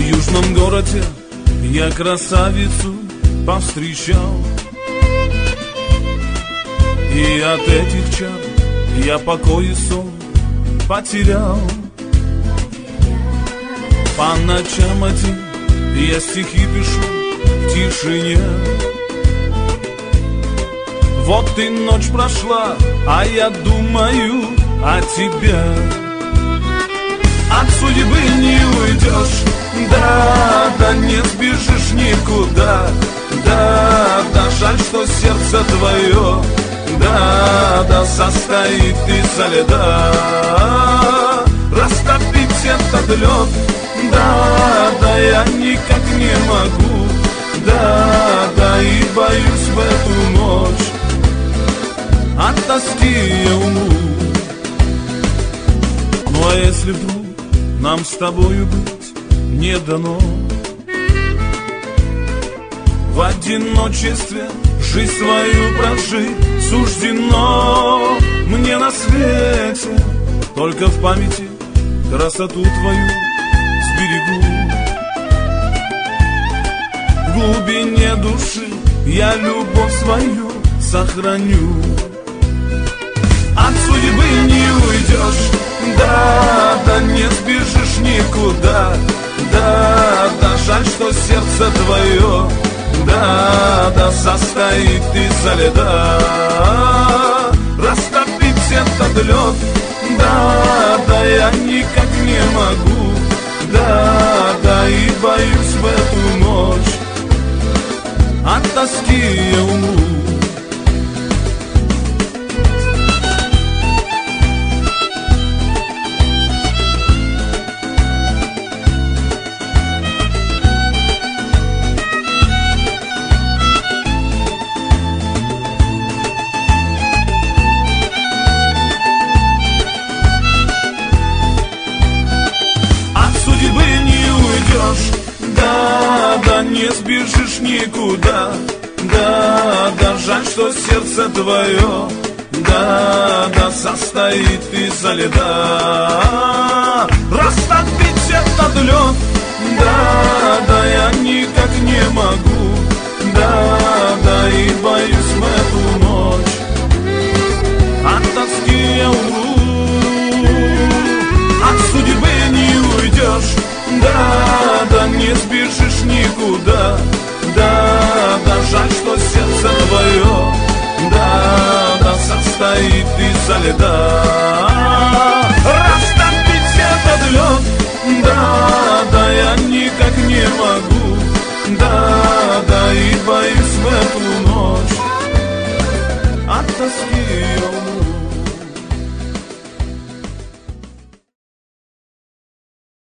южном городе я красавицу повстречал, и от этих чар я покой и сон потерял. По ночам один я стихи пишу в тишине. Вот и ночь прошла, а я думаю о тебе. От судьбы не уйдешь, да, да не сбежишь никуда. Да, да, жаль, что сердце твое, да, да, состоит изо льда. Растопить этот лед, да, да, я никак не могу. Да, да, и боюсь в эту ночь, от тоски я умру. Ну а если вдруг нам с тобою быть не дано, в одиночестве жизнь свою прожить суждено мне на свете, только в памяти красоту твою сберегу. В глубине души я любовь свою сохраню. От судьбы не уйдешь, да, да не сбежишь никуда. Да, да, жаль, что сердце твое, да, да, состоит изо льда. Растопить этот лед, да, да, я никак не могу. Да, да, и боюсь в эту ночь, от тоски я умру. Да, да, не сбежишь никуда. Да, да, жаль, что сердце твое, да, да, состоит изо льда. Растопить этот лед, да, да, я никак не могу. Да, да, и боюсь в эту ночь, от тоски я умру. От судьбы не уйдешь, да, да, не сбежишь никуда. Да, да, жаль, что сердце твое, да, да, состоит изо льда. Растопить этот лед, да, да, я никак не могу. Да, да, и боюсь в эту ночь, от тоски